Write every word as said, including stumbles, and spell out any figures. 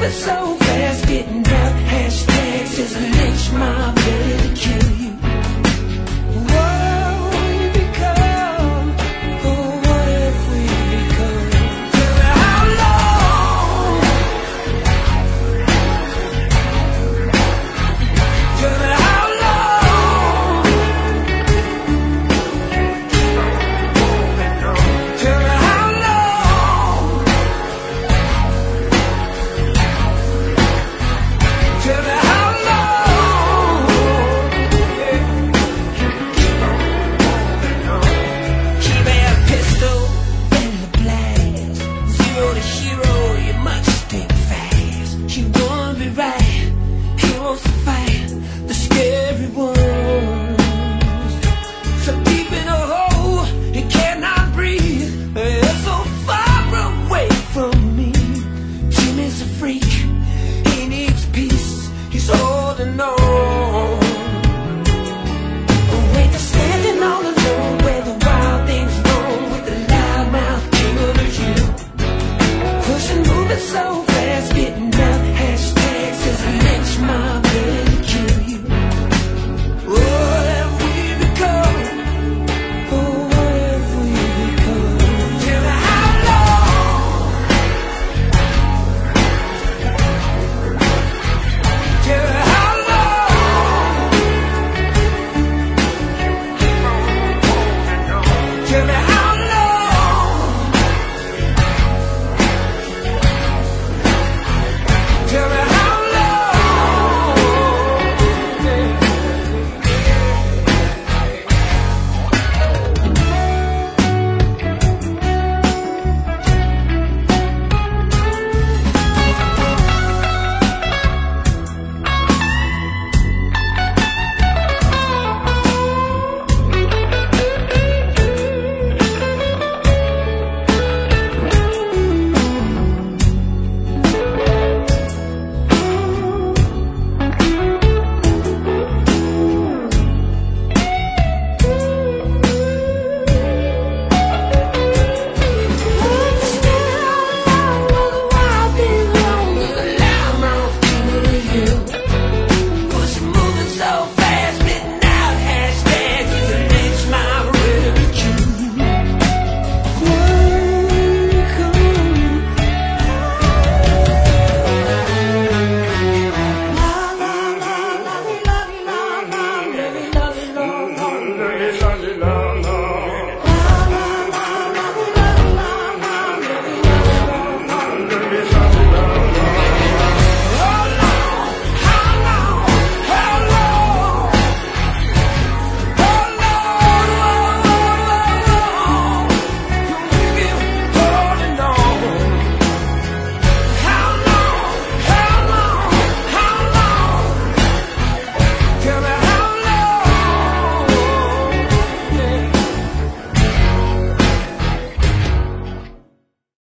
moving so fast, getting out hashtags, just a lynch mob ready to kill you. What will you become? Oh, what if we become? Tell me how long? Tell me how long? Tell me how long? Tell me how long? She may have a pistol and a blast. Zero to hero, you must think fast. She wanna be right, he wants to fight the scary ones. So deep in a hole, he cannot breathe. They're so far away from me. Jimmy's a freak, he needs peace, he's holding on. When you're standing all alone, where the wild things roam, with the loudmouth king of the hill, pushing, moving so fast.